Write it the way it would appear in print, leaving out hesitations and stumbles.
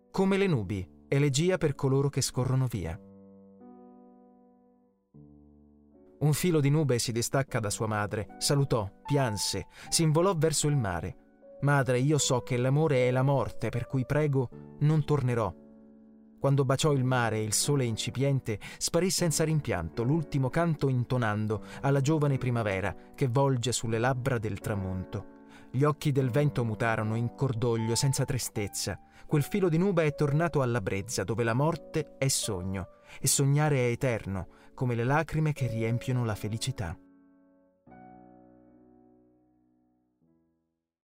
Come le nubi, elegia per coloro che scorrono via. Un filo di nube si distacca da sua madre, salutò, pianse, si involò verso il mare. Madre, io so che l'amore è la morte, per cui prego, non tornerò. Quando baciò il mare e il sole incipiente, sparì senza rimpianto, l'ultimo canto intonando alla giovane primavera che volge sulle labbra del tramonto. Gli occhi del vento mutarono in cordoglio senza tristezza. Quel filo di nube è tornato alla brezza, dove la morte è sogno, e sognare è eterno, come le lacrime che riempiono la felicità.